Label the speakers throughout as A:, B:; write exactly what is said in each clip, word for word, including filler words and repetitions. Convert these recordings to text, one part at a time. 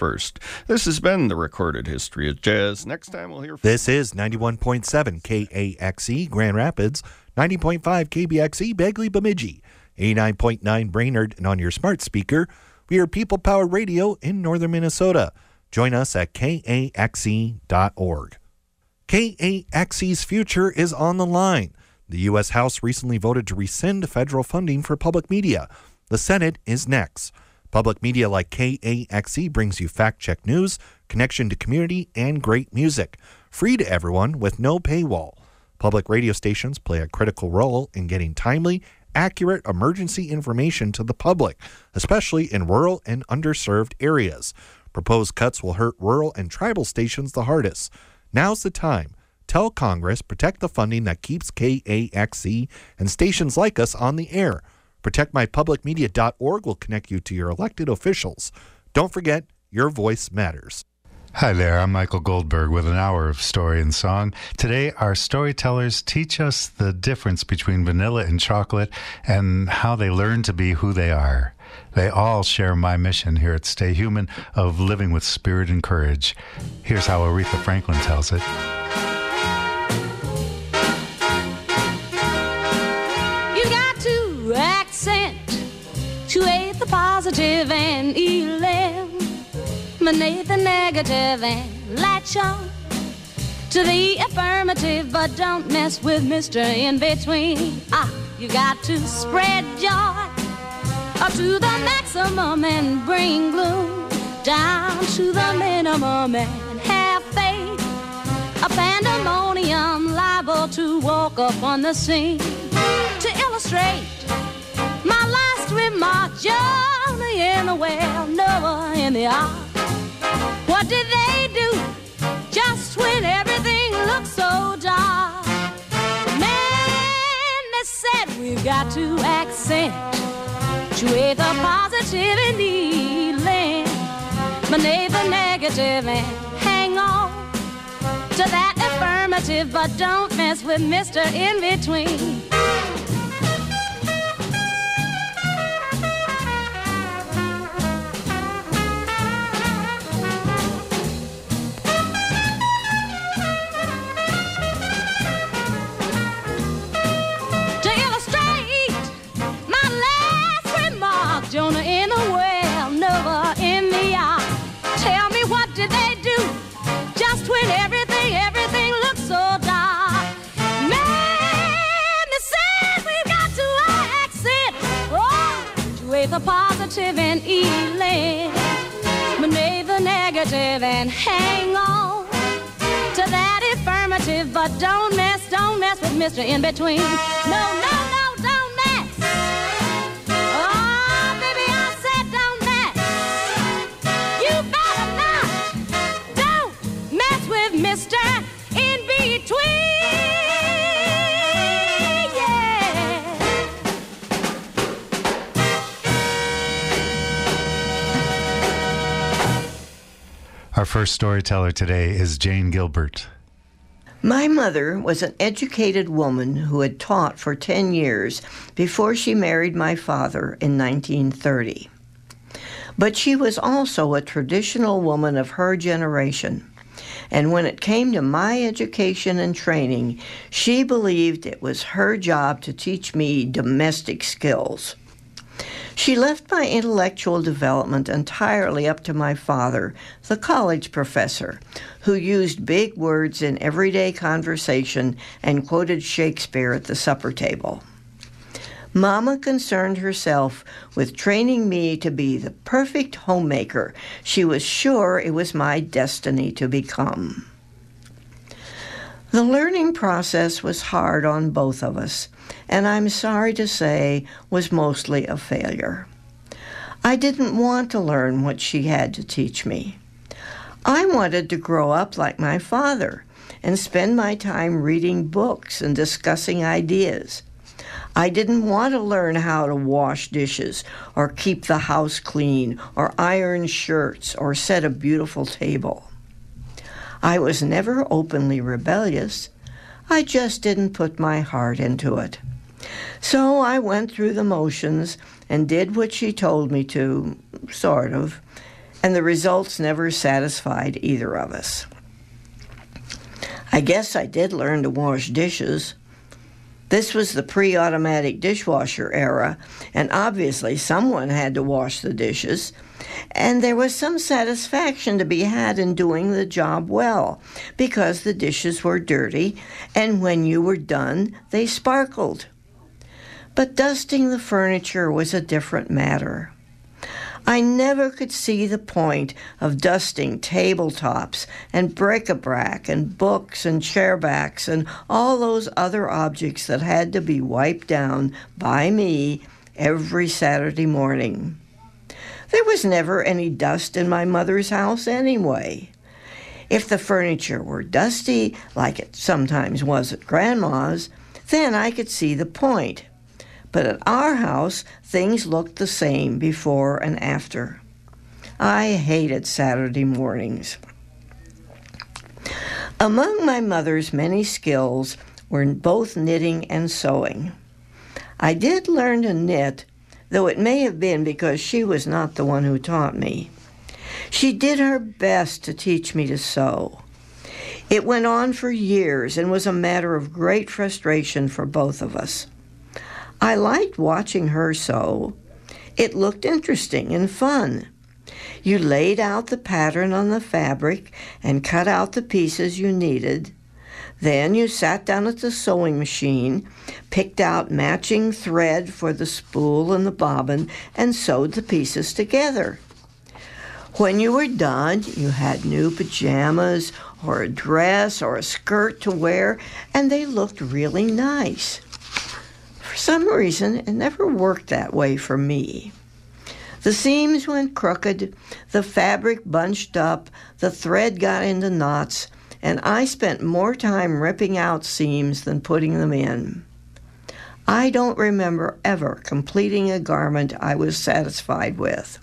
A: first. This has been the Recorded History of Jazz. Next time we'll hear from...
B: This is ninety-one point seven K A X E Grand Rapids, ninety point five K B X E Bagley Bemidji, eighty-nine point nine Brainerd, and on your smart speaker, we are People Power Radio in northern Minnesota. Join us at K A X E dot org. K A X E's future is on the line. The U S House recently voted to rescind federal funding for public media. The Senate is next. Public media like K A X E brings you fact-check news, connection to community, and great music. Free to everyone with no paywall. Public radio stations play a critical role in getting timely, accurate emergency information to the public, especially in rural and underserved areas. Proposed cuts will hurt rural and tribal stations the hardest. Now's the time. Tell Congress, protect the funding that keeps K A X E and stations like us on the air. protect my public media dot org will connect you to your elected officials. Don't forget, your voice matters.
C: Hi there, I'm Michael Goldberg with an hour of story and song. Today, our storytellers teach us the difference between vanilla and chocolate and how they learn to be who they are. They all share my mission here at Stay Human of living with spirit and courage. Here's how Aretha Franklin tells it.
D: You got to accent, to the positive and eliminate the negative and latch on to the affirmative, but don't mess with Mister In-Between. Ah, you got to spread joy up to the maximum and bring gloom down to the minimum and have faith. A pandemonium liable to walk up on the scene. To illustrate my last remark, Jonah in the well, Noah in the ark. What did they do just when everything looked so dark? Man, they said we've got to accent with the positive and eliminate the negative and hang on to that affirmative, but don't mess with Mister In-Between. Jonah in the well, Noah in the ark. Tell me, what did they do just when everything, everything looked so dark? Man, they said we've got to accent, oh, with the positive and eliminate the negative and hang on to that affirmative, but don't mess, don't mess with Mister In-Between. No, no, no. Mister In-Between, yeah.
C: Our first storyteller today is Jane Gilbert.
E: My mother was an educated woman who had taught for ten years before she married my father in nineteen thirty. But she was also a traditional woman of her generation. And when it came to my education and training, she believed it was her job to teach me domestic skills. She left my intellectual development entirely up to my father, the college professor, who used big words in everyday conversation and quoted Shakespeare at the supper table. Mama concerned herself with training me to be the perfect homemaker she was sure it was my destiny to become. The learning process was hard on both of us, and I'm sorry to say was mostly a failure. I didn't want to learn what she had to teach me. I wanted to grow up like my father and spend my time reading books and discussing ideas. I didn't want to learn how to wash dishes or keep the house clean or iron shirts or set a beautiful table. I was never openly rebellious. I just didn't put my heart into it. So I went through the motions and did what she told me to, sort of, and the results never satisfied either of us. I guess I did learn to wash dishes. This was the pre-automatic dishwasher era, and obviously someone had to wash the dishes, and there was some satisfaction to be had in doing the job well, because the dishes were dirty, and when you were done, they sparkled. But dusting the furniture was a different matter. I never could see the point of dusting tabletops and bric-a-brac and books and chairbacks and all those other objects that had to be wiped down by me every Saturday morning. There was never any dust in my mother's house anyway. If the furniture were dusty, like it sometimes was at Grandma's, then I could see the point. But at our house, things looked the same before and after. I hated Saturday mornings. Among my mother's many skills were both knitting and sewing. I did learn to knit, though it may have been because she was not the one who taught me. She did her best to teach me to sew. It went on for years and was a matter of great frustration for both of us. I liked watching her sew. It looked interesting and fun. You laid out the pattern on the fabric and cut out the pieces you needed. Then you sat down at the sewing machine, picked out matching thread for the spool and the bobbin, and sewed the pieces together. When you were done, you had new pajamas or a dress or a skirt to wear, and they looked really nice. For some reason, it never worked that way for me. The seams went crooked, the fabric bunched up, the thread got into knots, and I spent more time ripping out seams than putting them in. I don't remember ever completing a garment I was satisfied with.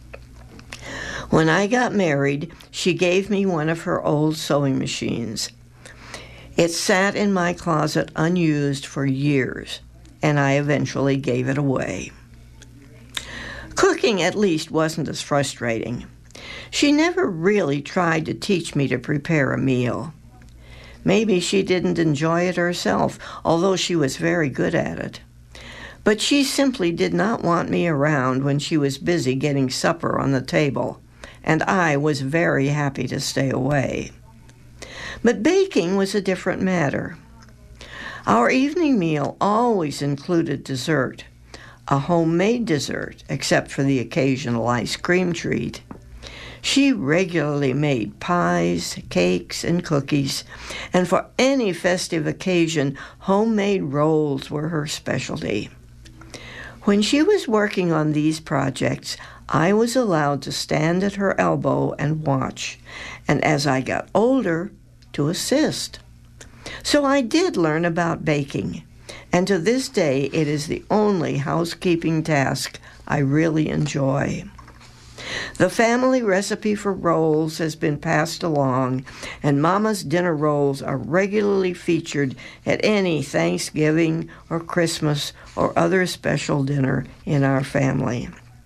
E: When I got married, she gave me one of her old sewing machines. It sat in my closet unused for years, and I eventually gave it away. Cooking, at least, wasn't as frustrating. She never really tried to teach me to prepare a meal. Maybe she didn't enjoy it herself, although she was very good at it. But she simply did not want me around when she was busy getting supper on the table, and I was very happy to stay away. But baking was a different matter. Our evening meal always included dessert, a homemade dessert, except for the occasional ice cream treat. She regularly made pies, cakes, and cookies, and for any festive occasion, homemade rolls were her specialty. When she was working on these projects, I was allowed to stand at her elbow and watch, and as I got older, to assist. So I did learn about baking, and to this day it is the only housekeeping task I really enjoy. The family recipe for rolls has been passed along, and Mama's dinner rolls are regularly featured at any Thanksgiving or Christmas or other special dinner in our family.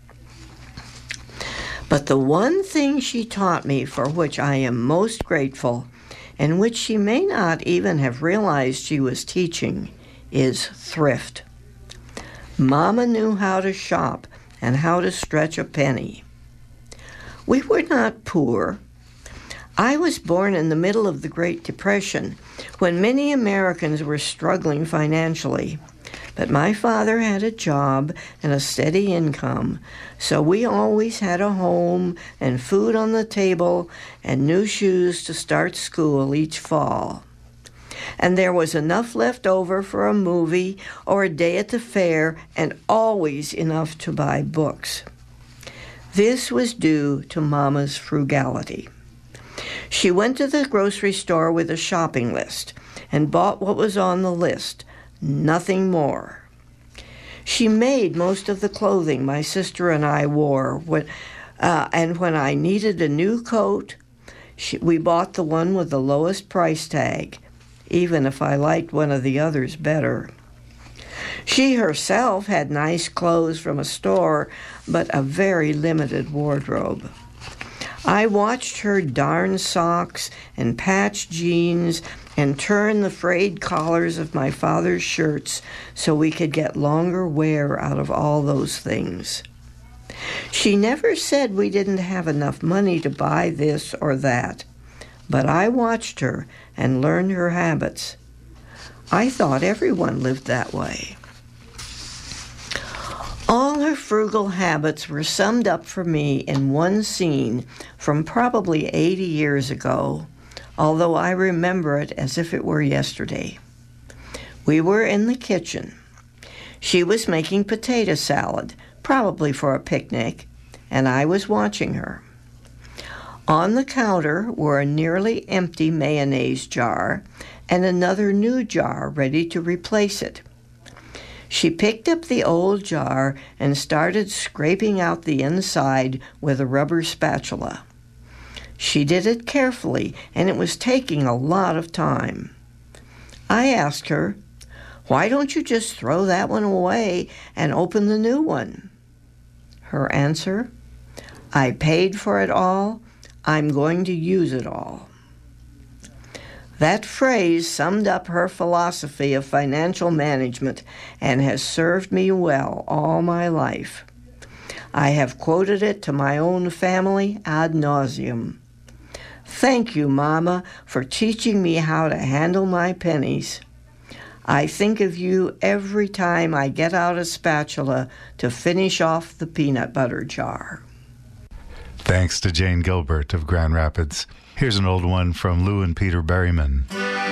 E: But the one thing she taught me for which I am most grateful, and which she may not even have realized she was teaching, is thrift. Mama knew how to shop and how to stretch a penny. We were not poor. I was born in the middle of the Great Depression, when many Americans were struggling financially. But my father had a job and a steady income, so we always had a home and food on the table and new shoes to start school each fall. And there was enough left over for a movie or a day at the fair, and always enough to buy books. This was due to Mama's frugality. She went to the grocery store with a shopping list and bought what was on the list, nothing more. She made most of the clothing my sister and I wore, when, uh, and when I needed a new coat, she, we bought the one with the lowest price tag, even if I liked one of the others better. She herself had nice clothes from a store, but a very limited wardrobe. I watched her darn socks and patch jeans and turn the frayed collars of my father's shirts so we could get longer wear out of all those things. She never said we didn't have enough money to buy this or that, but I watched her and learned her habits. I thought everyone lived that way. All her frugal habits were summed up for me in one scene from probably eighty years ago, although I remember it as if it were yesterday. We were in the kitchen. She was making potato salad, probably for a picnic, and I was watching her. On the counter were a nearly empty mayonnaise jar and another new jar ready to replace it. She picked up the old jar and started scraping out the inside with a rubber spatula. She did it carefully, and it was taking a lot of time. I asked her, "Why don't you just throw that one away and open the new one?" Her answer, "I paid for it all. I'm going to use it all." That phrase summed up her philosophy of financial management and has served me well all my life. I have quoted it to my own family ad nauseum. Thank you, Mama, for teaching me how to handle my pennies. I think of you every time I get out a spatula to finish off the peanut butter jar.
C: Thanks to Jane Gilbert of Grand Rapids. Here's an old one from Lou and Peter Berryman.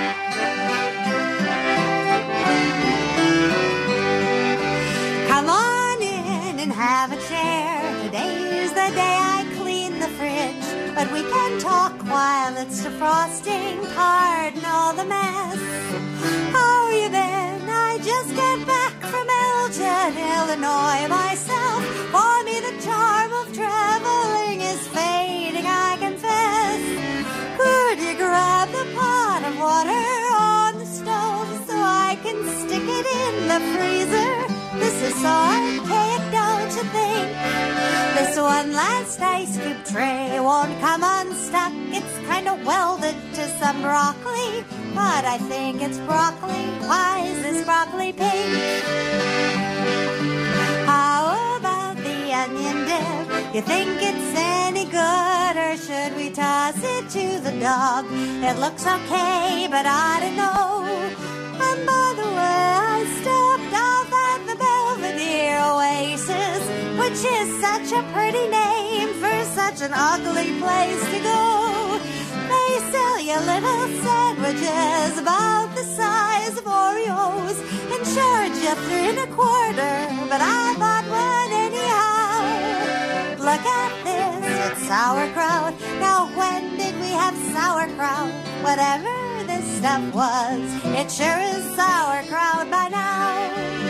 F: Come on in and have a chair. Today's the day I clean the fridge, but we can talk while it's defrosting. Pardon all the mess. How are you then? I just got back from Elgin, Illinois myself. For me the charm of traveling is fading, I confess. Could you grab the pot of water on the stove so I can stick it in the freezer? This is so archaic, don't you think? This one last ice cube tray won't come unstuck. It's kind of welded to some broccoli, but I think it's broccoli. Why is this broccoli pink? How about the onion dip? You think it's any good, or should we toss it to the dog? It looks okay, but I don't know. And by the way, I stopped off at the Belvedere Oasis, which is such a pretty name for such an ugly place to go. They sell you little sandwiches about the size of Oreos and charge you three and a quarter, but I bought one anyhow. Look at this, it's sauerkraut. Now when did we have sauerkraut? Whatever this stuff was, it sure is sauerkraut by now.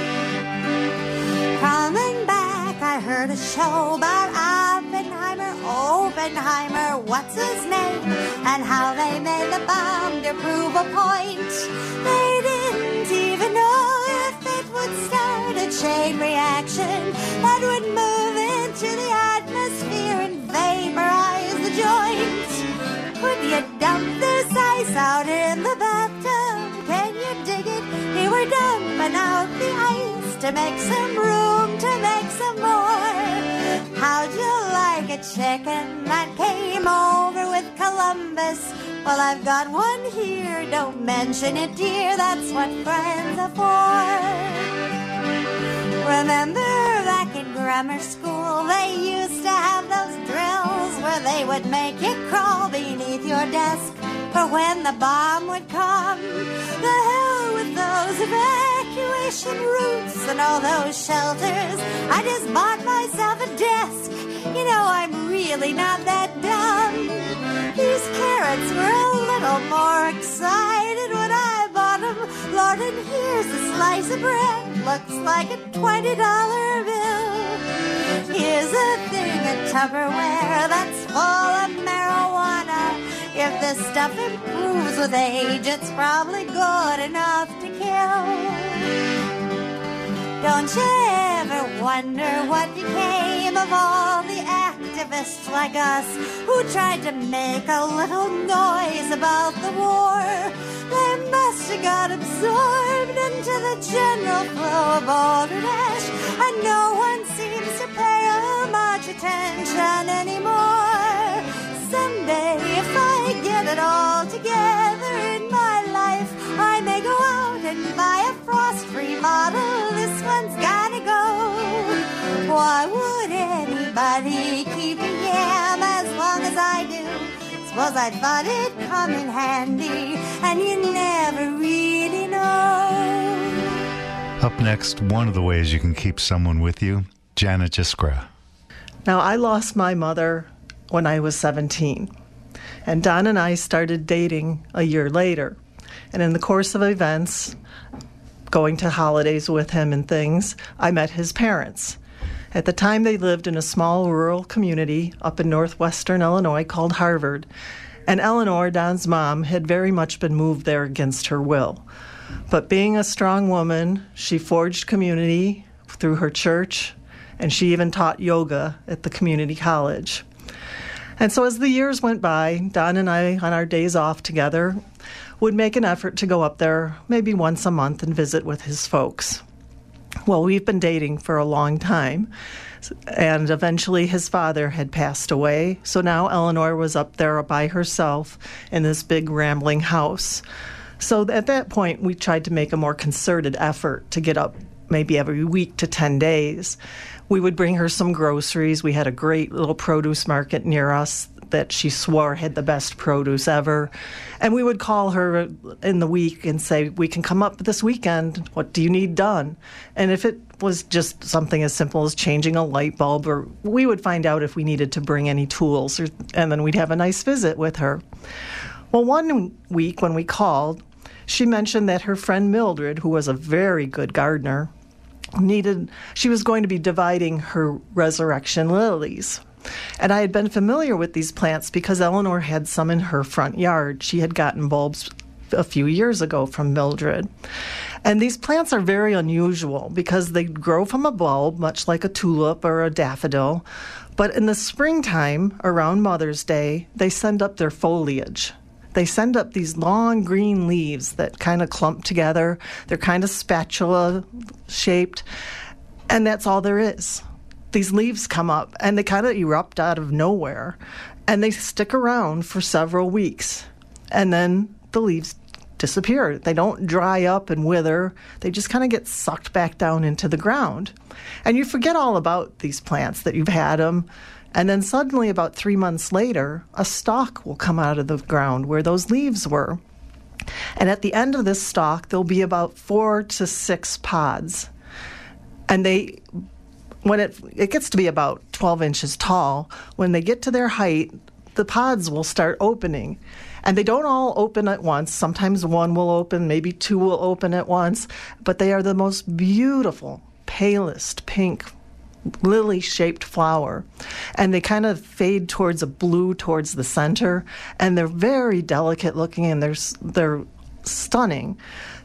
F: Coming back, I heard a show about Oppenheimer, Oppenheimer, what's his name, and how they made the bomb to prove a point. They didn't even know if it would start a chain reaction that would move into the atmosphere and vaporize the joint. Could you dump this ice out in the bathtub? Can you dig it? They were dumping out the ice to make some room, to make some more. How'd you like a chicken that came over with Columbus? Well, I've got one here, don't mention it, dear, that's what friends are for. Remember back in grammar school, they used to have those drills where they would make you crawl beneath your desk for when the bomb would come. The hell with those evacuation routes and all those shelters. I just bought myself a desk. You know, I'm really not that dumb. These carrots were a little more excited when I bought them. Lord, and here's a slice of bread. Looks like a twenty dollar bill. Here's a thing of Tupperware that's full of marijuana. If this stuff improves with age, it's probably good enough to kill. Don't you ever wonder what became of all the actors activists like us who tried to make a little noise about the war. They must have got absorbed into the general flow of balderdash, and no one seems to pay much attention anymore. Someday, if I get it all together in my life, I may go out and buy a frost-free model. This one's gotta go. Why would anybody keep a yam as long as I do? Suppose I thought it'd come in handy, and you never really know.
C: Up next, one of the ways you can keep someone with you, Janet Jiskra.
G: Now, I lost my mother when I was seventeen, and Don and I started dating a year later. And in the course of events, going to holidays with him and things, I met his parents. At the time, they lived in a small rural community up in northwestern Illinois called Harvard. And Eleanor, Don's mom, had very much been moved there against her will. But being a strong woman, she forged community through her church, and she even taught yoga at the community college. And so as the years went by, Don and I, on our days off together, would make an effort to go up there maybe once a month and visit with his folks. Well, we've been dating for a long time, and eventually his father had passed away, so now Eleanor was up there by herself in this big rambling house. So at that point, we tried to make a more concerted effort to get up maybe every week to ten days. We would bring her some groceries. We had a great little produce market near us that she swore had the best produce ever. And we would call her in the week and say, we can come up this weekend. What do you need done? And if it was just something as simple as changing a light bulb, or we would find out if we needed to bring any tools, or, and then we'd have a nice visit with her. Well, one week when we called, she mentioned that her friend Mildred, who was a very good gardener, needed, she was going to be dividing her resurrection lilies. And I had been familiar with these plants because Eleanor had some in her front yard. She had gotten bulbs a few years ago from Mildred. And these plants are very unusual because they grow from a bulb, much like a tulip or a daffodil. But in the springtime, around Mother's Day, they send up their foliage. They send up these long green leaves that kind of clump together. They're kind of spatula-shaped, and that's all there is. These leaves come up, and they kind of erupt out of nowhere, and they stick around for several weeks, and then the leaves disappear. They don't dry up and wither. They just kind of get sucked back down into the ground. And you forget all about these plants, that you've had them. And then suddenly, about three months later, a stalk will come out of the ground where those leaves were. And at the end of this stalk, there'll be about four to six pods. And they, when it it gets to be about twelve inches tall, when they get to their height, the pods will start opening. And they don't all open at once. Sometimes one will open, maybe two will open at once. But they are the most beautiful, palest pink lily-shaped flower, and they kind of fade towards a blue towards the center, and they're very delicate looking, and they're they're stunning.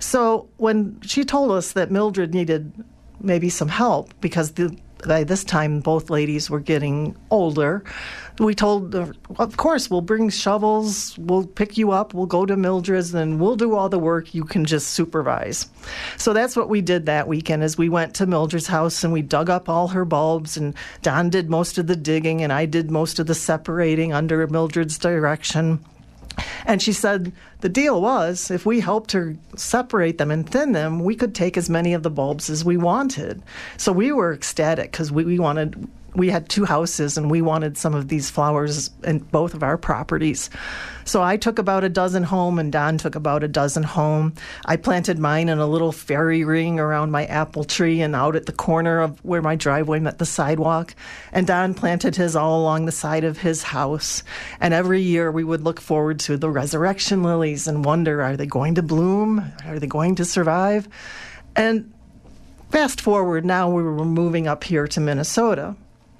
G: So when she told us that Mildred needed maybe some help because the, by this time both ladies were getting older, we told her, of course, we'll bring shovels, we'll pick you up, we'll go to Mildred's, and we'll do all the work, you can just supervise. So that's what we did that weekend, is we went to Mildred's house and we dug up all her bulbs, and Don did most of the digging and I did most of the separating under Mildred's direction. And she said the deal was, if we helped her separate them and thin them, we could take as many of the bulbs as we wanted. So we were ecstatic because we, we wanted, we had two houses and we wanted some of these flowers in both of our properties. So I took about a dozen home and Don took about a dozen home. I planted mine in a little fairy ring around my apple tree and out at the corner of where my driveway met the sidewalk. And Don planted his all along the side of his house. And every year we would look forward to the resurrection lilies and wonder, are they going to bloom? Are they going to survive? And fast forward, now we were moving up here to Minnesota.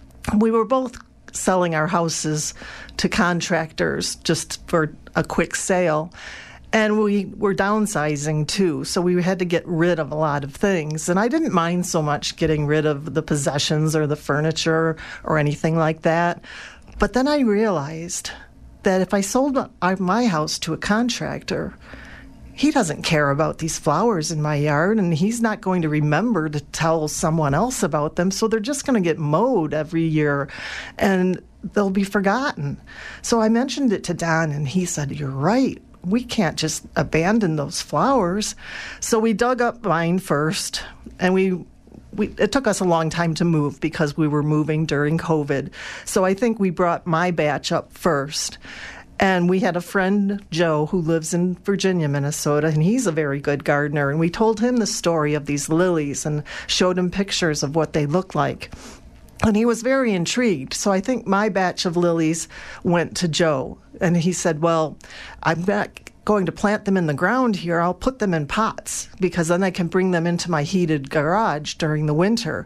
G: We were both selling our houses to contractors just for a quick sale. And we were downsizing too, so we had to get rid of a lot of things. And I didn't mind so much getting rid of the possessions or the furniture or anything like that. But then I realized that if I sold my house to a contractor, he doesn't care about these flowers in my yard, and he's not going to remember to tell someone else about them, so they're just going to get mowed every year, and they'll be forgotten. So I mentioned it to Don, and he said, "You're right. We can't just abandon those flowers." So we dug up mine first, and we, we it took us a long time to move because we were moving during COVID. So I think we brought my batch up first. And we had a friend, Joe, who lives in Virginia, Minnesota, and he's a very good gardener. And we told him the story of these lilies and showed him pictures of what they look like. And he was very intrigued. So I think my batch of lilies went to Joe. And he said, "Well, I'm not going to plant them in the ground here. I'll put them in pots because then I can bring them into my heated garage during the winter."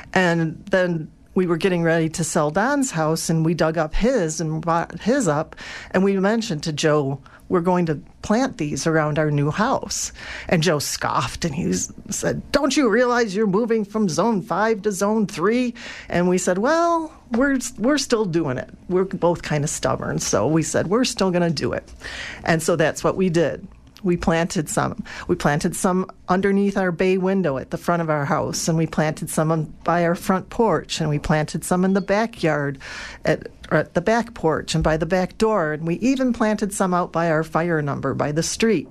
G: And then we were getting ready to sell Don's house, and we dug up his and brought his up. And we mentioned to Joe, "We're going to plant these around our new house." And Joe scoffed, and he said, "Don't you realize you're moving from zone five to zone three? And we said, "Well, we're we're still doing it." We're both kind of stubborn, so we said, "We're still going to do it." And so that's what we did. We planted some. We planted some underneath our bay window at the front of our house, and we planted some by our front porch, and we planted some in the backyard at, or at the back porch and by the back door, and we even planted some out by our fire number by the street.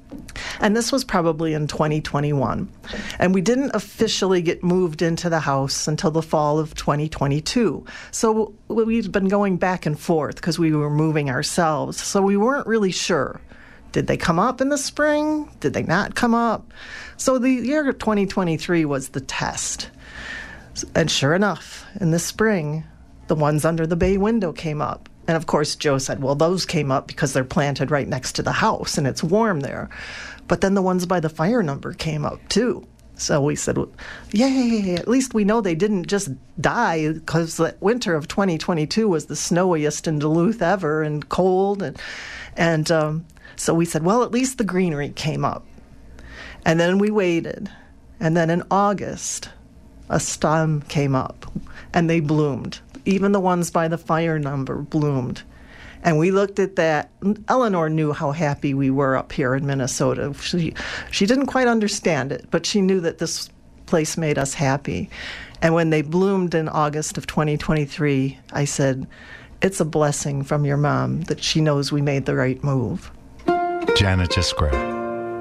G: And this was probably in twenty twenty-one. And we didn't officially get moved into the house until the fall of twenty twenty-two. So we'd been going back and forth because we were moving ourselves, so we weren't really sure. Did they come up in the spring? Did they not come up? So the year twenty twenty-three was the test. And sure enough, in the spring, the ones under the bay window came up. And of course, Joe said, "Well, those came up because they're planted right next to the house and it's warm there." But then the ones by the fire number came up too. So we said, well, yay, at least we know they didn't just die, because the winter of twenty twenty-two was the snowiest in Duluth ever and cold. And, and um, so we said, well, at least the greenery came up. And then we waited. And then in August, a stem came up and they bloomed. Even the ones by the fire number bloomed. And we looked at that. Eleanor knew how happy we were up here in Minnesota. She, she didn't quite understand it, but she knew that this place made us happy. And when they bloomed in August of twenty twenty-three, I said, it's a blessing from your mom that she knows we made the right move.
C: Janet Jiskra.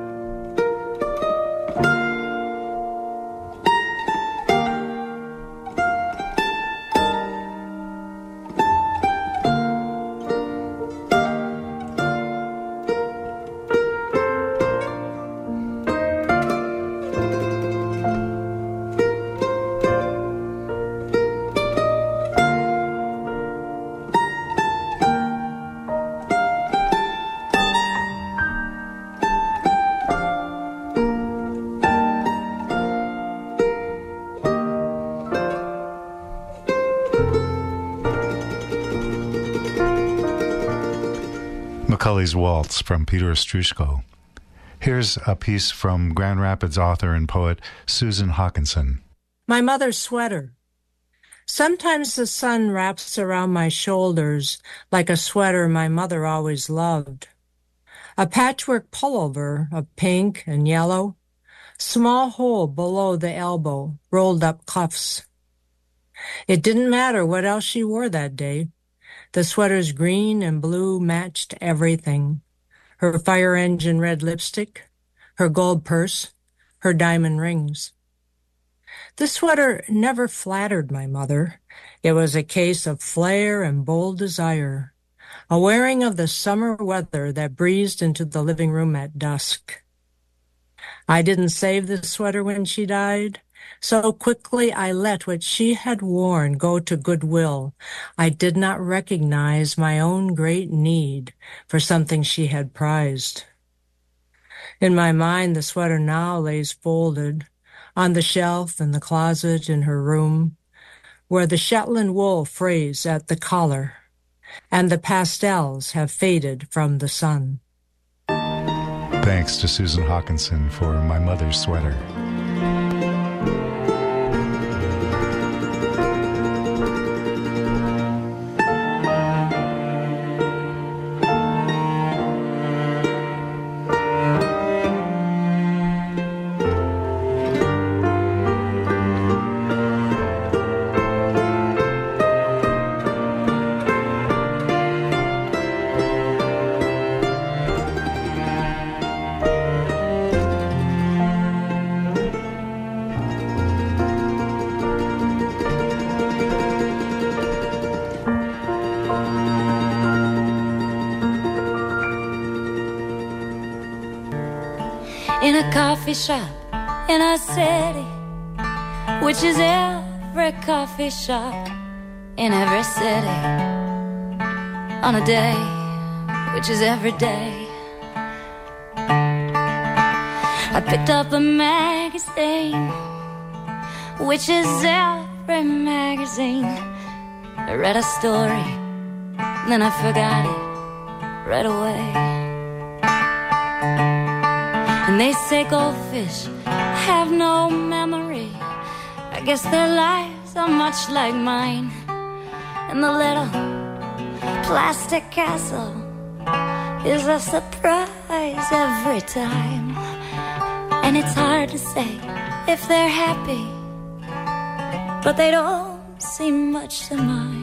C: Macaulay's Waltz from Peter Ostroushko. Here's a piece from Grand Rapids author and poet Susan Hawkinson.
H: My mother's sweater. Sometimes the sun wraps around my shoulders like a sweater my mother always loved. A patchwork pullover of pink and yellow, small hole below the elbow, rolled up cuffs. It didn't matter what else she wore that day. The sweater's green and blue matched everything. Her fire engine red lipstick, her gold purse, her diamond rings. The sweater never flattered my mother. It was a case of flair and bold desire, a wearing of the summer weather that breezed into the living room at dusk. I didn't save the sweater when she died. So quickly I let what she had worn go to goodwill. I did not recognize my own great need for something she had prized. In my mind, the sweater now lays folded on the shelf in the closet in her room, where the Shetland wool frays at the collar, and the pastels have faded from the sun.
C: Thanks to Susan Hawkinson for My Mother's Sweater.
D: In a coffee shop in a city, which is every coffee shop in every city, on a day, which is every day. I picked up a magazine, which is every magazine. I read a story, then I forgot it right away. And they say goldfish have no memory. I guess their lives are much like mine. And the little plastic castle is a surprise every time. And it's hard to say if they're happy, but they don't seem much to mind.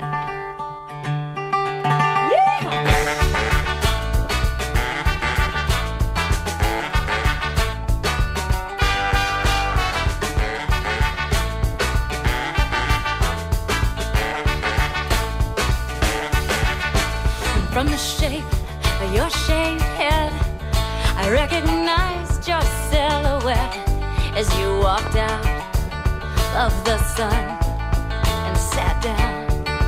D: From the shape of your shaved head, I recognized your silhouette as you walked out of the sun and sat down.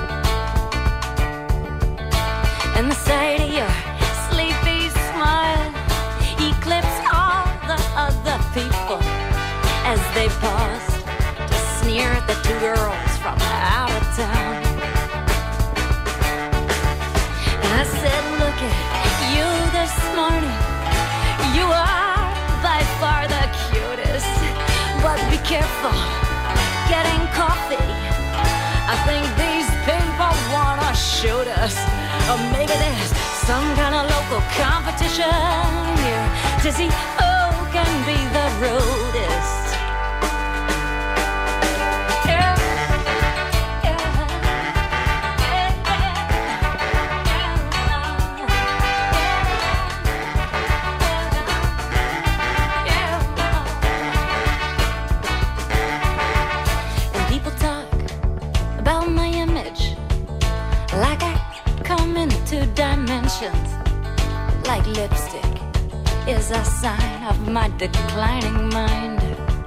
D: And the sight of your sleepy smile eclipsed all the other people as they paused to sneer at the two girls from out of town. I said, look at you this morning. You are by far the cutest. But be careful getting coffee. I think these people wanna shoot us. Or maybe there's some kind of local competition here to see who can be the rudest. Like lipstick is a sign of my declining mind.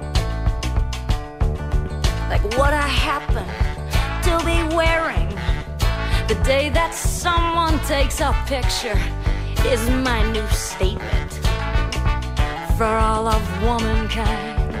D: Like what I happen to be wearing the day that someone takes a picture is my new statement for all of womankind.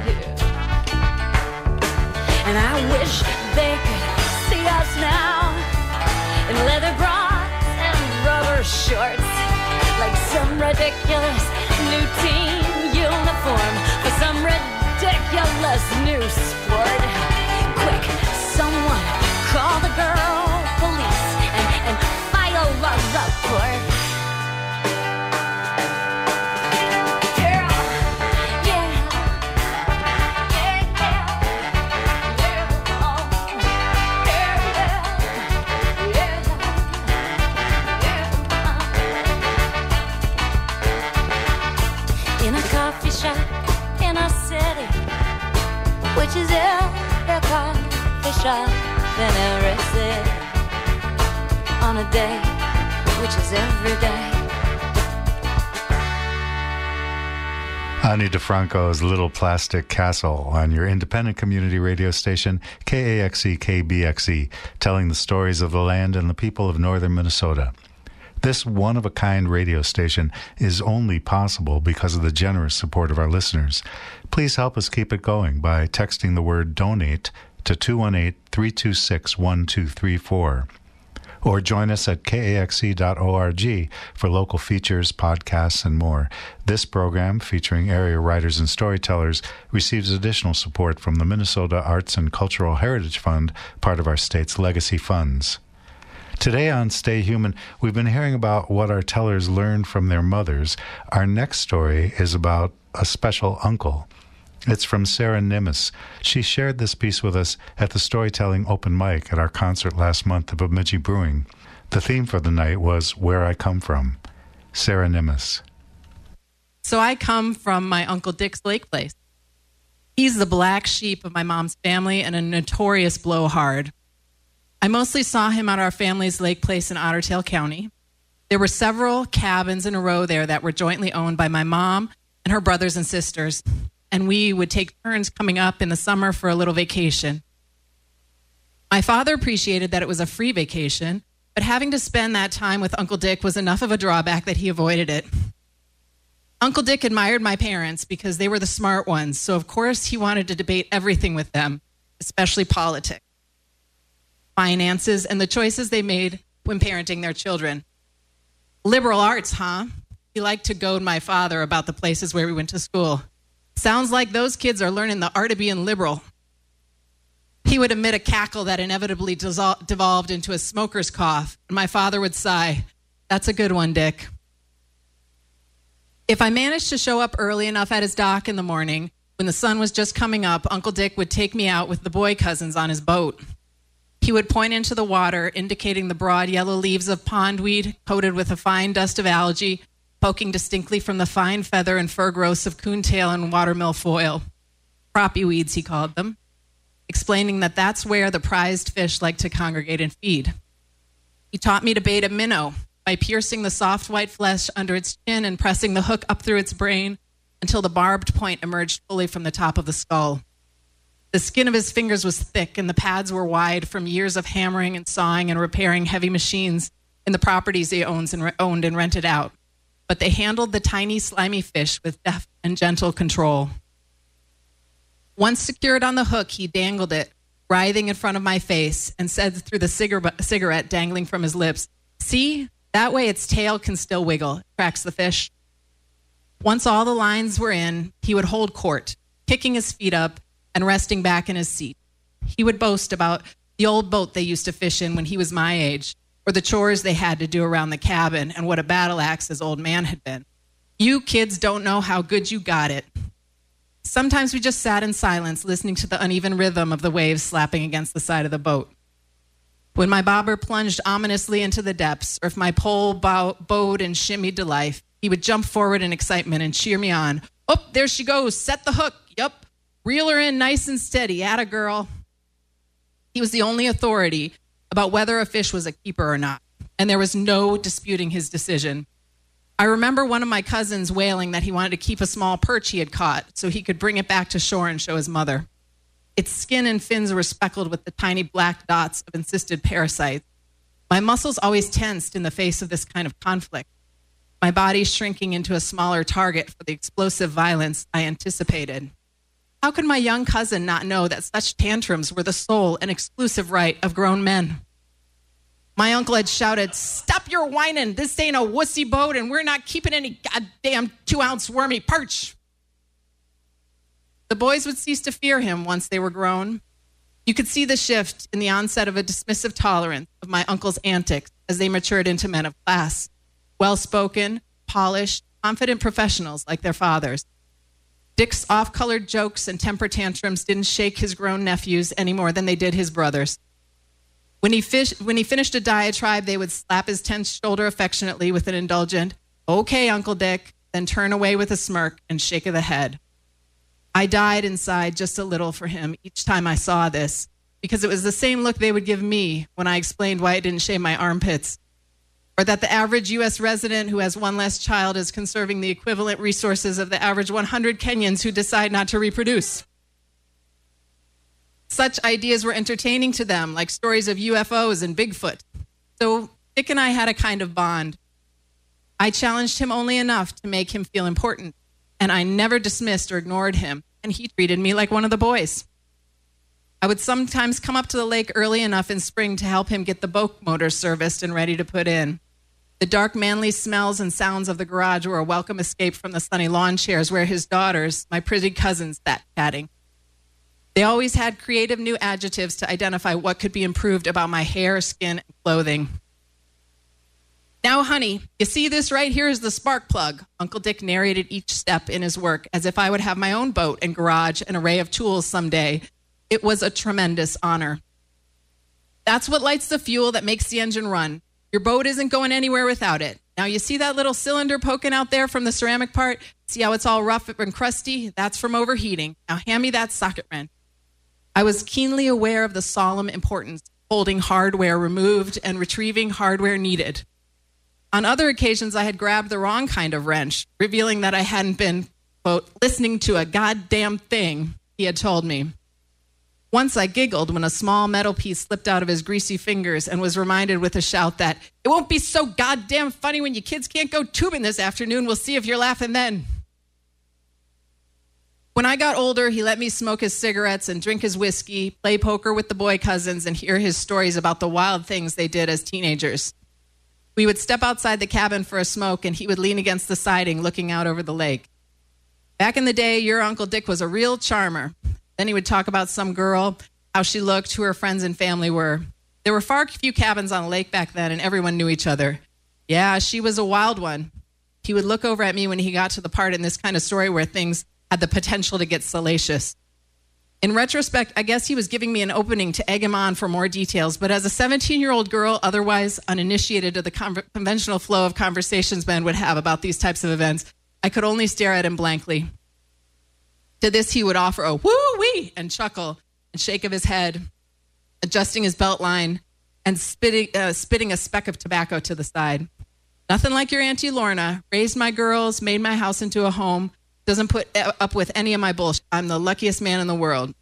D: And I wish they could see us now in leather bras and rubber shorts, like some ridiculous new team uniform for some ridiculous new sport. Quick, someone call the girl police and, and file a report. Which is every coffee shop in every city, on a day, which is every day.
C: Ani DeFranco's Little Plastic Castle on your independent community radio station, K A X E K B X E, telling the stories of the land and the people of northern Minnesota. This one-of-a-kind radio station is only possible because of the generous support of our listeners. Please help us keep it going by texting the word DONATE to two one eight, three two six, one two three four. or join us at K A X E dot org for local features, podcasts, and more. This program, featuring area writers and storytellers, receives additional support from the Minnesota Arts and Cultural Heritage Fund, part of our state's legacy funds. Today on Stay Human, we've been hearing about what our tellers learned from their mothers. Our next story is about a special uncle. It's from Sarah Nimis. She shared this piece with us at the Storytelling Open Mic at our concert last month at Bemidji Brewing. The theme for the night was Where I Come From. Sarah Nimis.
I: So I come from my Uncle Dick's lake place. He's the black sheep of my mom's family and a notorious blowhard. I mostly saw him at our family's lake place in Otter Tail County. There were several cabins in a row there that were jointly owned by my mom and her brothers and sisters, and we would take turns coming up in the summer for a little vacation. My father appreciated that it was a free vacation, but having to spend that time with Uncle Dick was enough of a drawback that he avoided it. Uncle Dick admired my parents because they were the smart ones, so of course he wanted to debate everything with them, especially politics, finances, and the choices they made when parenting their children. Liberal arts, huh? He liked to goad my father about the places where we went to school. Sounds like those kids are learning the art of being liberal. He would emit a cackle that inevitably dissol- devolved into a smoker's cough, and my father would sigh, "That's a good one, Dick." If I managed to show up early enough at his dock in the morning, when the sun was just coming up, Uncle Dick would take me out with the boy cousins on his boat. He would point into the water, indicating the broad yellow leaves of pondweed coated with a fine dust of algae, poking distinctly from the fine feather and fur growths of coontail and watermilfoil. Crappie weeds, he called them, explaining that that's where the prized fish like to congregate and feed. He taught me to bait a minnow by piercing the soft white flesh under its chin and pressing the hook up through its brain until the barbed point emerged fully from the top of the skull. The skin of his fingers was thick and the pads were wide from years of hammering and sawing and repairing heavy machines in the properties he owns and re- owned and rented out. But they handled the tiny, slimy fish with deft and gentle control. Once secured on the hook, he dangled it, writhing in front of my face, and said through the cigar- cigarette dangling from his lips, "See, that way its tail can still wiggle. It tracks the fish." Once all the lines were in, he would hold court, kicking his feet up and resting back in his seat. He would boast about the old boat they used to fish in when he was my age, or the chores they had to do around the cabin, and what a battle axe his old man had been. "You kids don't know how good you got it." Sometimes we just sat in silence, listening to the uneven rhythm of the waves slapping against the side of the boat. When my bobber plunged ominously into the depths, or if my pole bow- bowed and shimmied to life, he would jump forward in excitement and cheer me on. "Oh, there she goes. Set the hook. Yup. Reel her in nice and steady. Atta girl." He was the only authority about whether a fish was a keeper or not, and there was no disputing his decision. I remember one of my cousins wailing that he wanted to keep a small perch he had caught so he could bring it back to shore and show his mother. Its skin and fins were speckled with the tiny black dots of encysted parasites. My muscles always tensed in the face of this kind of conflict, my body shrinking into a smaller target for the explosive violence I anticipated. How could my young cousin not know that such tantrums were the sole and exclusive right of grown men? My uncle had shouted, "Stop your whining. This ain't a wussy boat, and we're not keeping any goddamn two-ounce wormy perch." The boys would cease to fear him once they were grown. You could see the shift in the onset of a dismissive tolerance of my uncle's antics as they matured into men of class, well-spoken, polished, confident professionals like their fathers. Dick's off-colored jokes and temper tantrums didn't shake his grown nephews any more than they did his brothers. When he, fish, when he finished a diatribe, they would slap his tense shoulder affectionately with an indulgent, "Okay, Uncle Dick," then turn away with a smirk and shake of the head. I died inside just a little for him each time I saw this, because it was the same look they would give me when I explained why I didn't shave my armpits, or that the average U S resident who has one less child is conserving the equivalent resources of the average one hundred Kenyans who decide not to reproduce. Such ideas were entertaining to them, like stories of U F Os and Bigfoot. So Dick and I had a kind of bond. I challenged him only enough to make him feel important, and I never dismissed or ignored him, and he treated me like one of the boys. I would sometimes come up to the lake early enough in spring to help him get the boat motor serviced and ready to put in. The dark, manly smells and sounds of the garage were a welcome escape from the sunny lawn chairs where his daughters, my pretty cousins, sat chatting. They always had creative new adjectives to identify what could be improved about my hair, skin, and clothing. Now, honey, you see this right here is the spark plug. Uncle Dick narrated each step in his work as if I would have my own boat and garage and array of tools someday. It was a tremendous honor. That's what lights the fuel that makes the engine run. Your boat isn't going anywhere without it. Now, you see that little cylinder poking out there from the ceramic part? See how it's all rough and crusty? That's from overheating. Now, hand me that socket wrench. I was keenly aware of the solemn importance of holding hardware removed and retrieving hardware needed. On other occasions, I had grabbed the wrong kind of wrench, revealing that I hadn't been, quote, listening to a goddamn thing he had told me. Once I giggled when a small metal piece slipped out of his greasy fingers and was reminded with a shout that, it won't be so goddamn funny when you kids can't go tubing this afternoon. We'll see if you're laughing then. When I got older, he let me smoke his cigarettes and drink his whiskey, play poker with the boy cousins, and hear his stories about the wild things they did as teenagers. We would step outside the cabin for a smoke, and he would lean against the siding looking out over the lake. Back in the day, your Uncle Dick was a real charmer. Then he would talk about some girl, how she looked, who her friends and family were. There were far few cabins on the lake back then, and everyone knew each other. Yeah, she was a wild one. He would look over at me when he got to the part in this kind of story where things had the potential to get salacious. In retrospect, I guess he was giving me an opening to egg him on for more details, but as a seventeen-year-old girl, otherwise uninitiated to the con- conventional flow of conversations men would have about these types of events, I could only stare at him blankly. To this, he would offer a woo-wee and chuckle and shake of his head, adjusting his belt line and spitting, uh, spitting a speck of tobacco to the side. Nothing like your Auntie Lorna. Raised my girls, made my house into a home, doesn't put up with any of my bullshit. I'm the luckiest man in the world.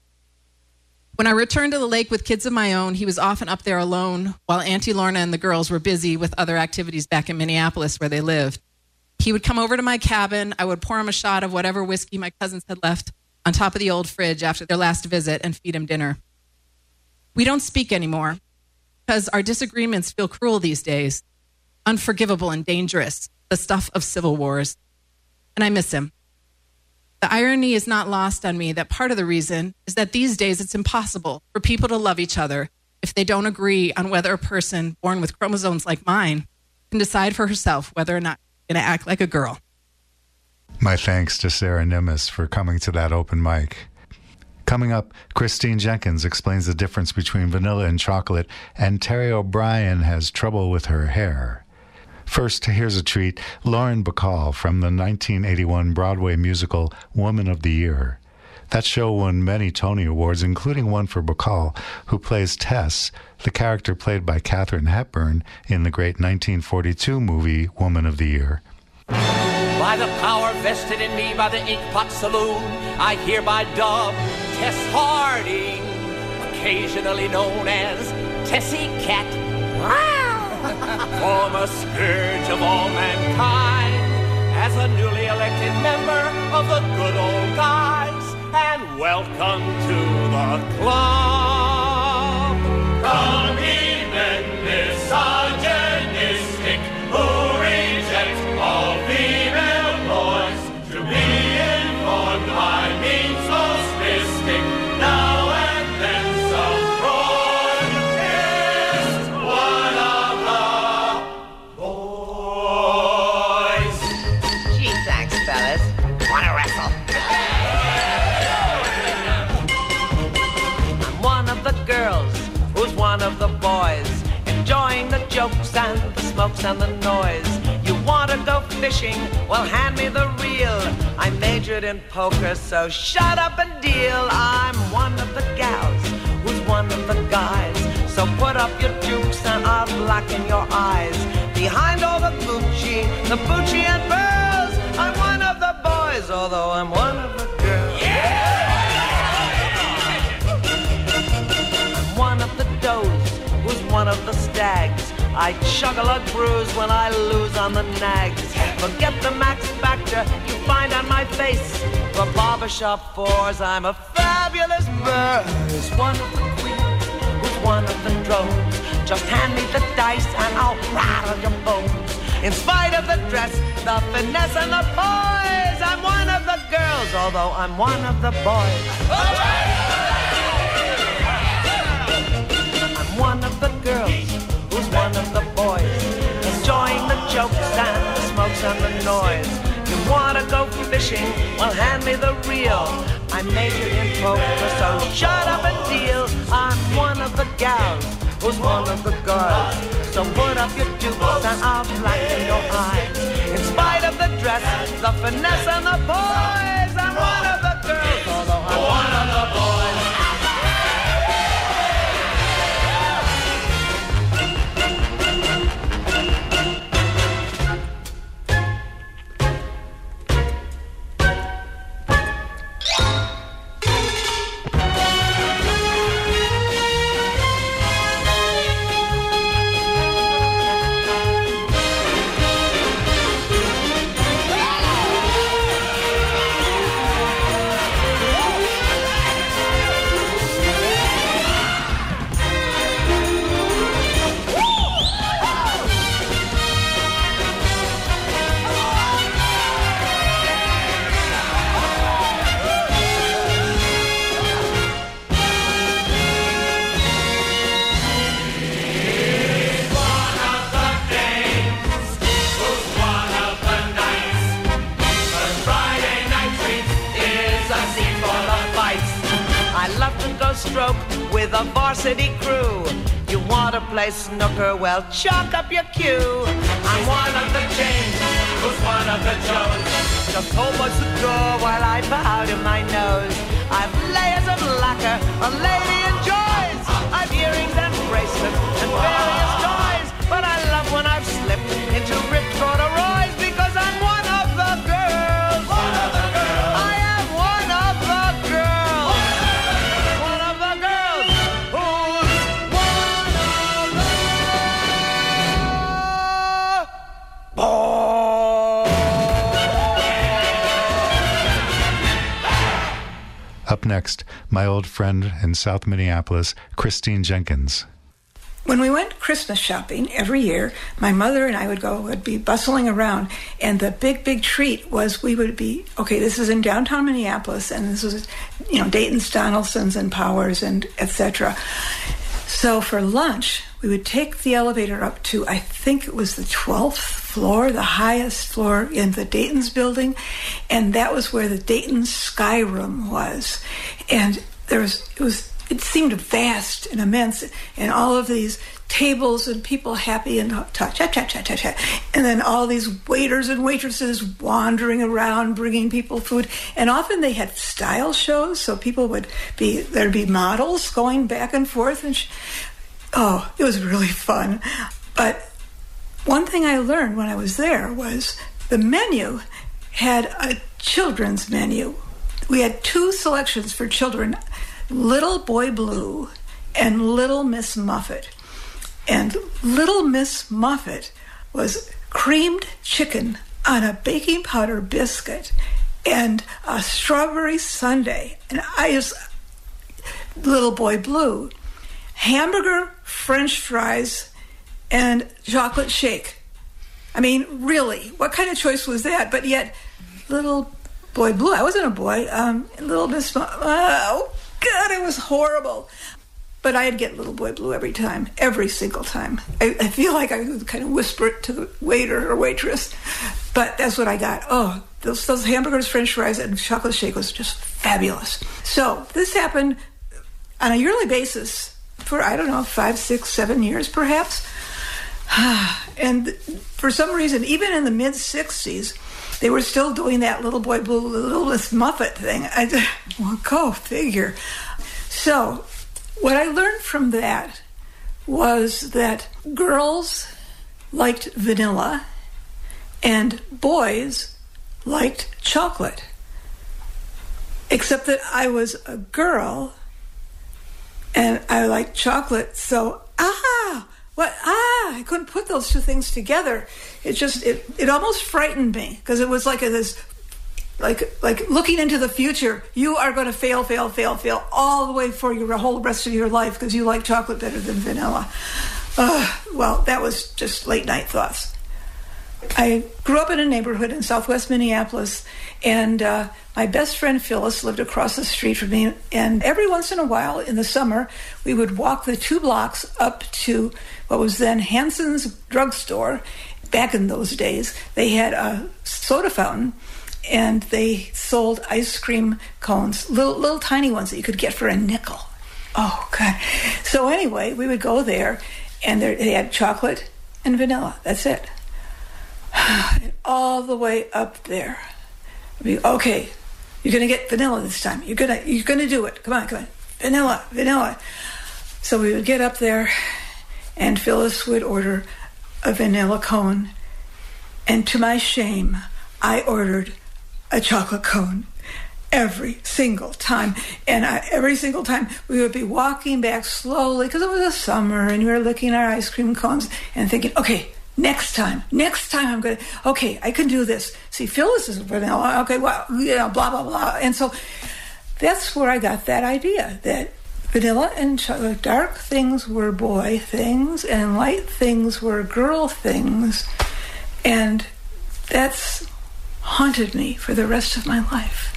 I: When I returned to the lake with kids of my own, he was often up there alone while Auntie Lorna and the girls were busy with other activities back in Minneapolis where they lived. He would come over to my cabin. I would pour him a shot of whatever whiskey my cousins had left on top of the old fridge after their last visit and feed him dinner. We don't speak anymore because our disagreements feel cruel these days, unforgivable and dangerous, the stuff of civil wars. And I miss him. The irony is not lost on me that part of the reason is that these days it's impossible for people to love each other if they don't agree on whether a person born with chromosomes like mine can decide for herself whether or not she's going to act like a girl.
C: My thanks to Sarah Nimis for coming to that open mic. Coming up, Christine Jenkins explains the difference between vanilla and chocolate, and Terry O'Brien has trouble with her hair. First, here's a treat, Lauren Bacall from the nineteen eighty-one Broadway musical Woman of the Year. That show won many Tony Awards, including one for Bacall, who plays Tess, the character played by Katharine Hepburn in the great nineteen forty-two movie Woman of the Year.
J: By the power vested in me by the Inkpot Saloon, I hereby dub Tess Harding, occasionally known as Tessie Cat. Former scourge of all mankind, as a newly elected member of the good old guys, and welcome to the club. Come ye men misogynistic, who reject all female boys, to be informed by means most mystic, now and then some broad is one of the boys.
K: Gee, thanks, fellas. Wanna wrestle?
J: I'm one of the girls who's one of the boys, enjoying the jokes and the smokes and the noise. You want to go fishing? Well, hand me the reel. I majored in poker, so shut up and deal. I'm one of the gals who's one of the guys, so put up your jukes and I'll blacken your eyes. Behind all the Gucci, the Bucci and pearls, I'm one of the boys, although I'm one of the girls. Yeah! I'm one of the does who's one of the stags. I chuckle a bruise when I lose on the nags. Forget the Max Factor you find on my face. For barbershop fours, I'm a fabulous There is one of the queens, who's one of the drones. Just hand me the dice and I'll rattle your bones. In spite of the dress, the finesse and the poise, I'm one of the girls, although I'm one of the boys. I'm one of the girls, who's one of the boys, enjoying the jokes and the smokes and the noise. You wanna go fishing? Well, hand me the reel. I majored in poker, so shut up and deal. I'm one of the gals, who's one of the girls. So put up your dukes and I'll blacken your eyes. In spite of the dress, the finesse and the poise, I'm one of the girls, although I'm one of the boys. Stroke with a varsity crew. You want to play snooker? Well, chalk up your cue. I'm one of the James, who's one of the Joes. Just hold much the door while I pout in my nose. I've layers of lacquer, a lady enjoys. I've earrings and bracelets and various toys. But I love when I've slipped into ripped corduroys, because I'm one of the girls. One of the girls. I am one of the girls. One of the girls. Who's one of the boys.
C: Up next, my old friend in South Minneapolis, Christine Jenkins.
L: When we went Christmas shopping every year, my mother and I would go, would be bustling around, and the big, big treat was we would be, okay, this is in downtown Minneapolis, and this was, you know, Dayton's, Donaldson's, and Powers, and et cetera. So for lunch, we would take the elevator up to, I think it was the twelfth floor, the highest floor in the Dayton's building, and that was where the Dayton's Sky Room was. And there was, it was, it seemed vast and immense, and all of these tables and people happy and chat, chat, chat, chat, chat, and then all these waiters and waitresses wandering around bringing people food. And often they had style shows, so people would be, there'd be models going back and forth, and sh- oh, it was really fun. But one thing I learned when I was there was the menu had a children's menu. We had two selections for children, Little Boy Blue and Little Miss Muffet. And Little Miss Muffet was creamed chicken on a baking powder biscuit and a strawberry sundae. And I just, Little Boy Blue, hamburger, French fries, and chocolate shake. I mean, really, what kind of choice was that? But yet, Little Boy Blue, I wasn't a boy, um, Little Miss Muffet, oh, God, it was horrible. But I'd get Little Boy Blue every time, every single time. I, I feel like I would kind of whisper it to the waiter or waitress, but that's what I got. Oh, those, those hamburgers, French fries, and chocolate shake was just fabulous. So this happened on a yearly basis for, I don't know, five, six, seven years perhaps. And for some reason, even in the mid-sixties, they were still doing that Little Boy Blue, Little Miss Muffet thing. I just, well, go figure. So what I learned from that was that girls liked vanilla and boys liked chocolate. Except that I was a girl and I liked chocolate, so ah, what, ah, I couldn't put those two things together. It just, it, it almost frightened me, because it was like a, this like like looking into the future. You are going to fail, fail, fail, fail all the way for your whole rest of your life because you like chocolate better than vanilla. Uh, well, that was just late night thoughts. I grew up in a neighborhood in southwest Minneapolis, and uh, my best friend Phyllis lived across the street from me. And every once in a while in the summer, we would walk the two blocks up to what was then Hanson's drugstore. Back in those days, they had a soda fountain, and they sold ice cream cones, little, little tiny ones that you could get for a nickel. Oh, God. So anyway, we would go there, and there, they had chocolate and vanilla. That's it. And all the way up there. Be, okay, you're going to get vanilla this time. You're going to you're gonna do it. Come on, come on. Vanilla, vanilla. So we would get up there, and Phyllis would order a vanilla cone. And to my shame, I ordered a chocolate cone every single time. And I, every single time we would be walking back slowly because it was the summer and we were licking our ice cream cones and thinking, okay, next time, next time I'm going to, okay, I can do this. See, Phyllis is vanilla. Okay, well, you know, blah, blah, blah. And so that's where I got that idea that vanilla and chocolate, dark things were boy things and light things were girl things. And that's haunted me for the rest of my life.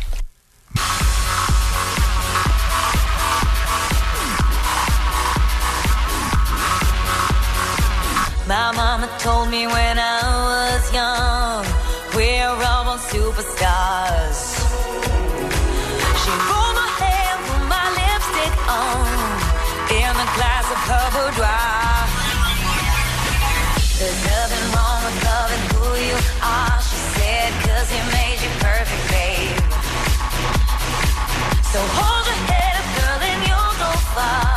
M: My mama told me when I was young, we're all superstars. She rolled my hair, put my lipstick on, in a glass of her boudoir. There's nothing wrong with loving who you are, she said, cause he made you perfect, babe. So hold your head up, girl, and you'll go far.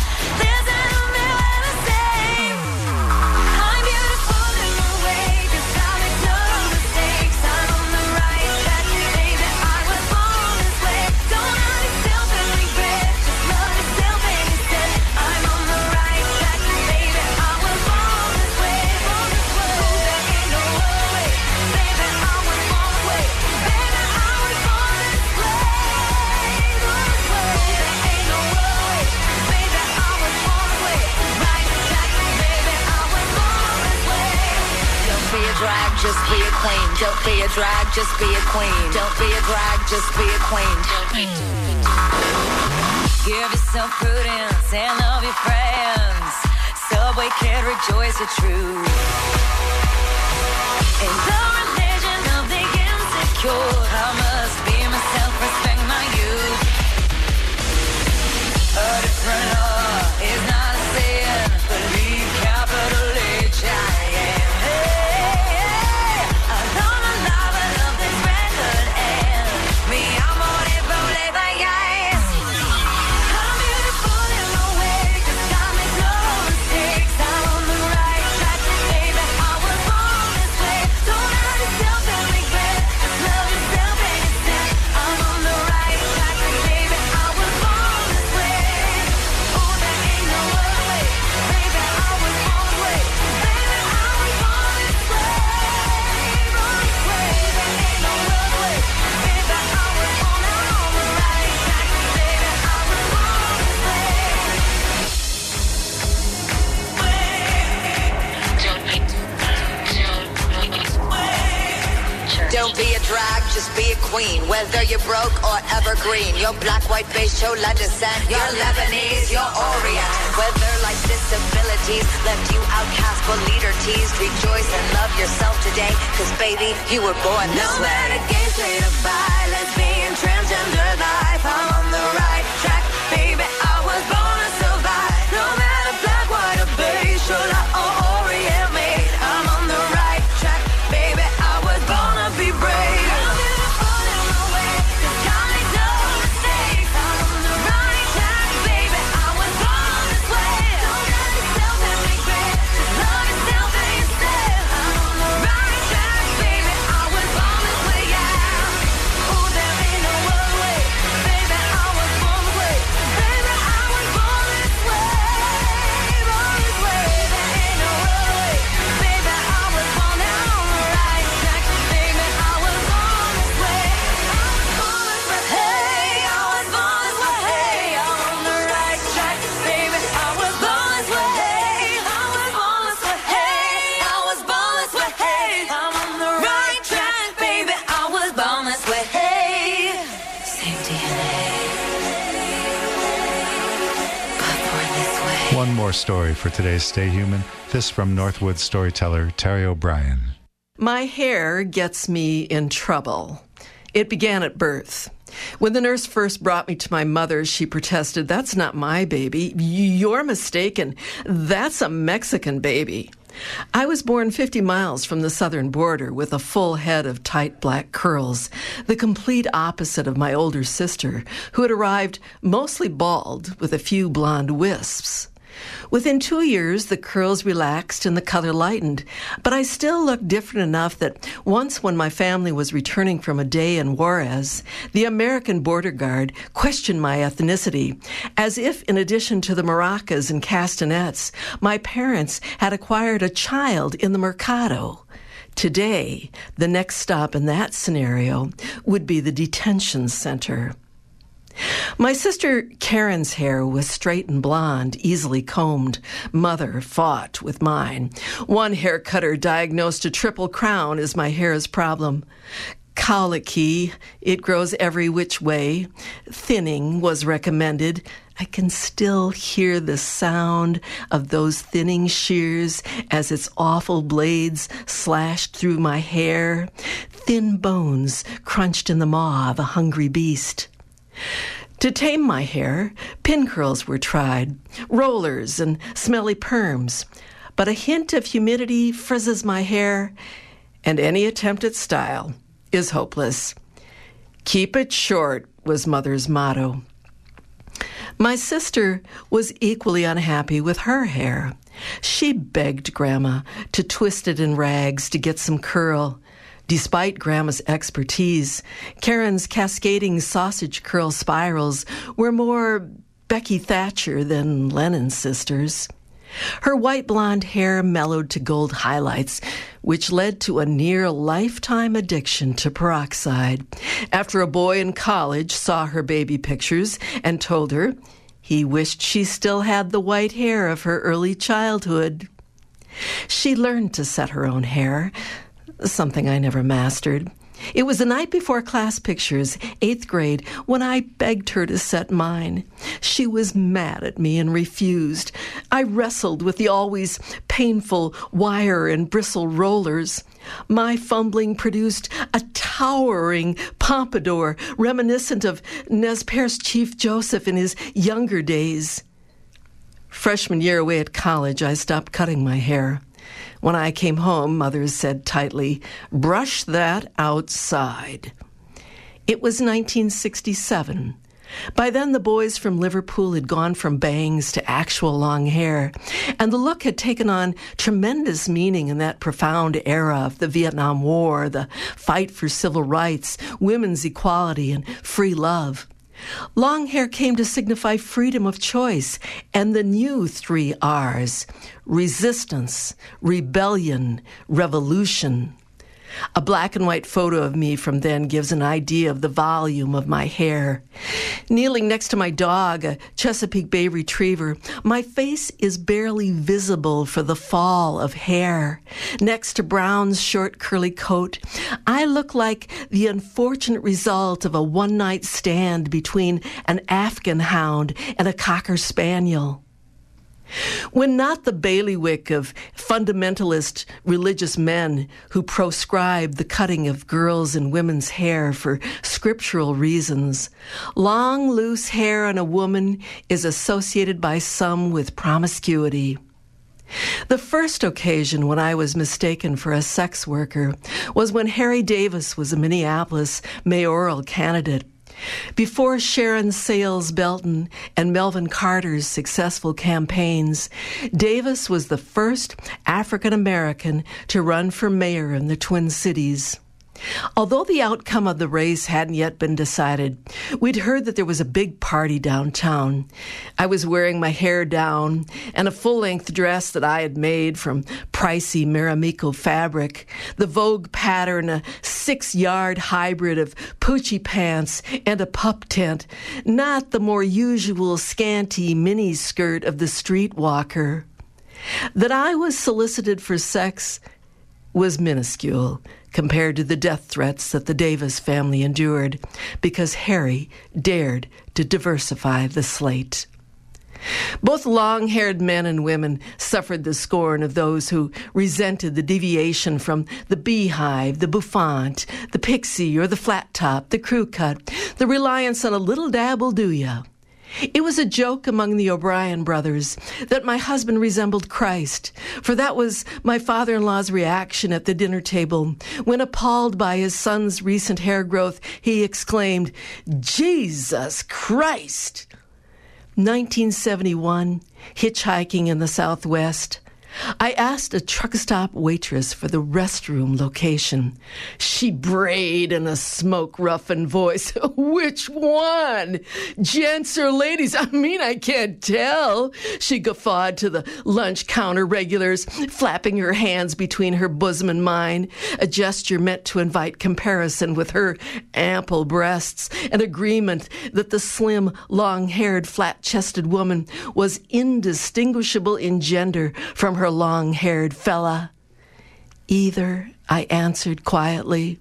M: Just be a queen. Don't be a drag, just be a queen. Don't be a drag, just be a queen. Give yourself prudence and love your friends. Subway kid, rejoice the truth. In the religion of the insecure, I must be myself, respect my youth. A different law is not a sin. Believe capital H I am. Don't be a drag, just be a queen. Whether you're broke or evergreen, you're black, white, beige, chola descent, you're Lebanese, you're Orient. Whether life's disabilities left you outcast but leader teased, rejoice and love yourself today, cause baby, you were born this way. No matter gay, straight or bi, lesbian, transgender life, I'm on the right track, baby, I was born to survive. No matter black, white or beige, chola or Orient made, I'm on the right track, baby, I was born to be brave. Baby,
C: one more story for today's Stay Human. This from Northwood storyteller Terry O'Brien.
N: My hair gets me in trouble. It began at birth. When the nurse first brought me to my mother, she protested, "That's not my baby. You're mistaken. That's a Mexican baby." I was born fifty miles from the southern border with a full head of tight black curls, the complete opposite of my older sister, who had arrived mostly bald with a few blonde wisps. Within two years, the curls relaxed and the color lightened, but I still looked different enough that once when my family was returning from a day in Juarez, the American border guard questioned my ethnicity, as if in addition to the maracas and castanets, my parents had acquired a child in the mercado. Today, the next stop in that scenario would be the detention center. My sister Karen's hair was straight and blonde, easily combed. Mother fought with mine. One hair cutter diagnosed a triple crown as my hair's problem. Colicky, it grows every which way. Thinning was recommended. I can still hear the sound of those thinning shears as its awful blades slashed through my hair. Thin bones crunched in the maw of a hungry beast. To tame my hair, pin curls were tried, rollers and smelly perms, but a hint of humidity frizzes my hair, and any attempt at style is hopeless. Keep it short was Mother's motto. My sister was equally unhappy with her hair. She begged Grandma to twist it in rags to get some curl. Despite Grandma's expertise, Karen's cascading sausage curl spirals were more Becky Thatcher than Lennon's sisters. Her white blonde hair mellowed to gold highlights, which led to a near lifetime addiction to peroxide. After a boy in college saw her baby pictures and told her he wished she still had the white hair of her early childhood. She learned to set her own hair, something I never mastered. It was the night before class pictures, eighth grade, when I begged her to set mine. She was mad at me and refused. I wrestled with the always painful wire and bristle rollers. My fumbling produced a towering pompadour reminiscent of Nez Perce Chief Joseph in his younger days. Freshman year away at college, I stopped cutting my hair. When I came home, Mother said tightly, "Brush that outside." It was nineteen sixty-seven. By then, the boys from Liverpool had gone from bangs to actual long hair, and the look had taken on tremendous meaning in that profound era of the Vietnam War, the fight for civil rights, women's equality, and free love. Long hair came to signify freedom of choice and the new three R's: resistance, rebellion, revolution. A black and white photo of me from then gives an idea of the volume of my hair. Kneeling next to my dog, a Chesapeake Bay Retriever, my face is barely visible for the fall of hair. Next to Brown's short curly coat, I look like the unfortunate result of a one-night stand between an Afghan hound and a Cocker Spaniel. When not the bailiwick of fundamentalist religious men who proscribe the cutting of girls' and women's hair for scriptural reasons, long, loose hair on a woman is associated by some with promiscuity. The first occasion when I was mistaken for a sex worker was when Harry Davis was a Minneapolis mayoral candidate. Before Sharon Sayles Belton and Melvin Carter's successful campaigns, Davis was the first African American to run for mayor in the Twin Cities. Although the outcome of the race hadn't yet been decided, we'd heard that there was a big party downtown. I was wearing my hair down and a full-length dress that I had made from pricey Marimekko fabric, the Vogue pattern, a six-yard hybrid of Poochie pants and a pup tent, not the more usual scanty mini-skirt of the streetwalker. That I was solicited for sex was minuscule compared to the death threats that the Davis family endured because Harry dared to diversify the slate. Both long-haired men and women suffered the scorn of those who resented the deviation from the beehive, the bouffant, the pixie, or the flat top, the crew cut, the reliance on a little dab will do ya. It was a joke among the O'Brien brothers that my husband resembled Christ, for that was my father-in-law's reaction at the dinner table when, appalled by his son's recent hair growth, he exclaimed, "Jesus Christ!" nineteen seventy-one, hitchhiking in the Southwest. I asked a truck stop waitress for the restroom location. She brayed in a smoke-roughened voice. "Which one? Gents or ladies? I mean, I can't tell." She guffawed to the lunch counter regulars, flapping her hands between her bosom and mine, a gesture meant to invite comparison with her ample breasts, an agreement that the slim, long-haired, flat-chested woman was indistinguishable in gender from her her long-haired fella. "Either," I answered quietly.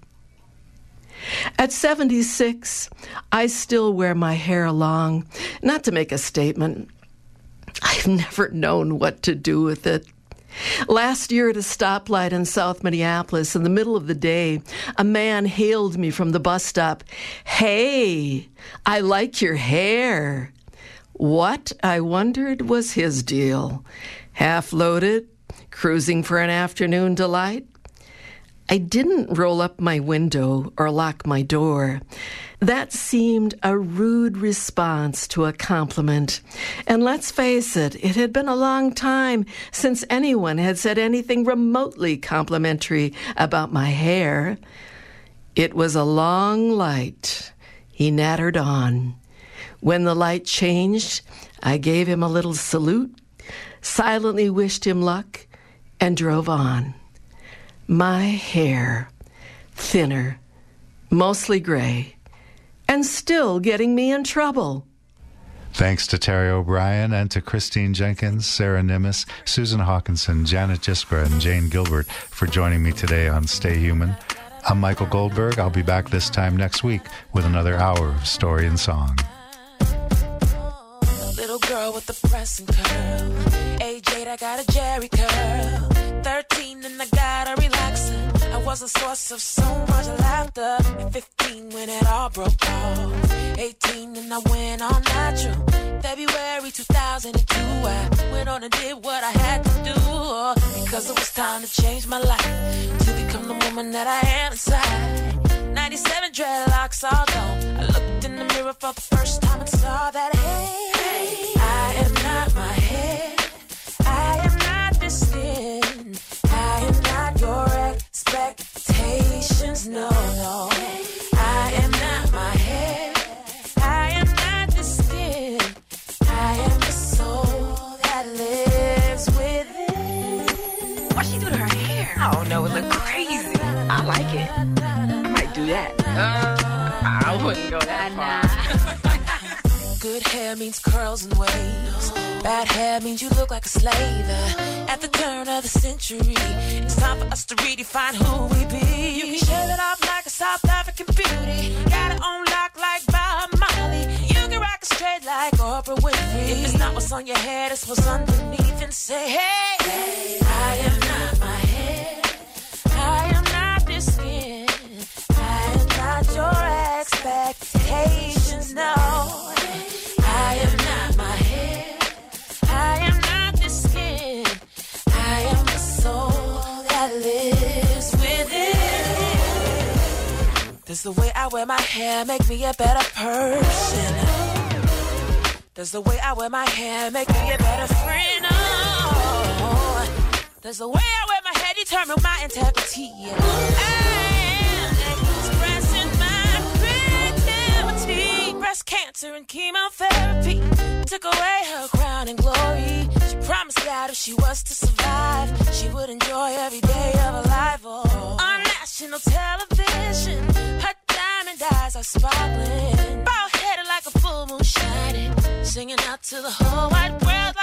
N: At seventy-six, I still wear my hair long, not to make a statement. I've never known what to do with it. Last year at a stoplight in South Minneapolis, in the middle of the day, a man hailed me from the bus stop. "Hey, I like your hair." What, I wondered, was his deal? Half-loaded, cruising for an afternoon delight? I didn't roll up my window or lock my door. That seemed a rude response to a compliment. And let's face it, it had been a long time since anyone had said anything remotely complimentary about my hair. It was a long light. He nattered on. When the light changed, I gave him a little salute, silently wished him luck, and drove on. My hair, thinner, mostly gray, and still getting me in trouble.
C: Thanks to Terry O'Brien and to Christine Jenkins, Sarah Nimis, Susan Hawkinson, Janet Jiskra, and Jane Gilbert for joining me today on Stay Human. I'm Michael Goldberg. I'll be back this time next week with another hour of story and song.
O: Little girl with the pressing curl. Age eight, I got a Jerry curl. Thirteen, and I got a relaxer. I was a source of so much laughter. At fifteen, when it all broke off. Eighteen, and I went on natural. February two thousand two, I went on and did what I had to do. Because it was time to change my life, to become the woman that I am inside. ninety-seven dreadlocks all gone. I looked in the mirror for the first time and saw that, hey, hey, I am not my head. I am not this skin. I am not your expectations, no, no. I am not my head. I am not this skin. I am the soul that lives within.
K: What'd she do to her hair? I don't know, it looked crazy. I like it. I might do that. Uh, I wouldn't go that far.
O: Good hair means curls and waves. Bad hair means you look like a slave. At the turn of the century, it's time for us to redefine who we be. You can shave it off like a South African beauty. Got it on lock like Bob Marley. You can rock it straight like Oprah Winfrey. If it's not what's on your head, it's what's underneath. And say, hey, hey, I am not my head. I am not this skin. I am not your expectations, no. I am not my head. I am not the skin. I am the soul that lives within. Does the way I wear my hair make me a better person? Does the way I wear my hair make me a better friend? Oh, does the way I wear my hair determine my integrity? I am expressing my creativity. Breast cancer and chemotherapy took away her crown and glory. She promised God if she was to survive, she would enjoy every day of her life. Oh, on national television, her diamond eyes are sparkling, bald headed like a full moon shining, singing out to the whole wide world